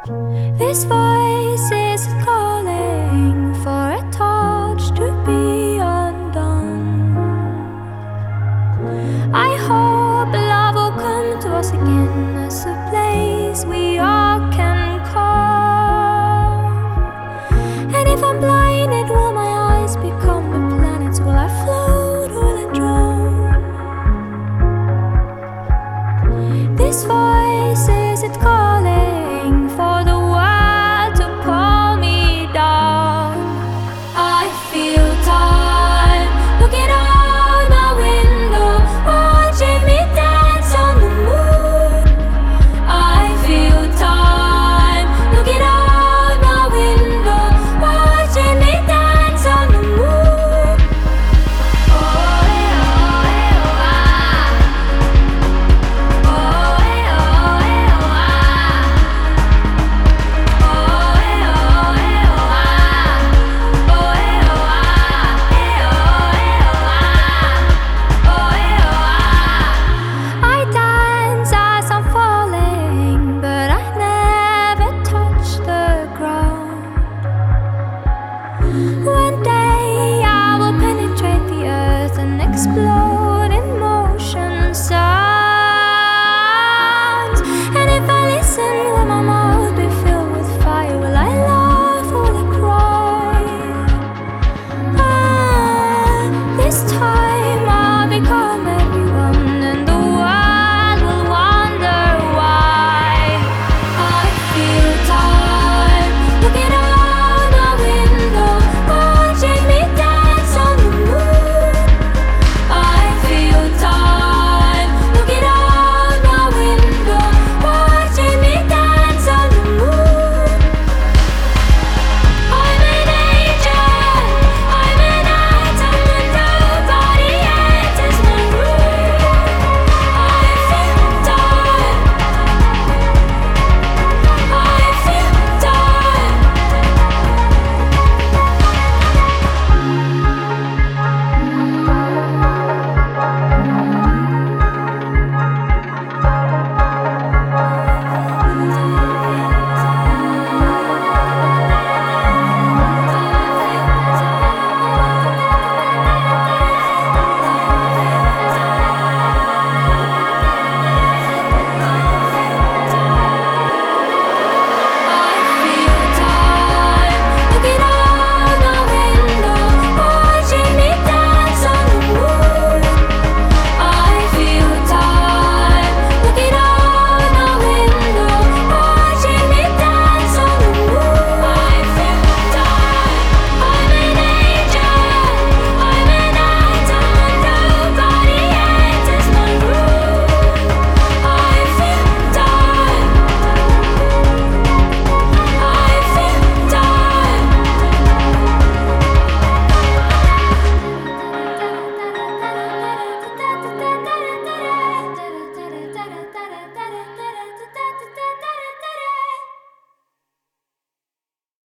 This voice is calling for a torch to be undone. I hope love will come to us again as a place we all can call. And if I'm blinded, will my eyes become the planets? Will I float or will I drown? This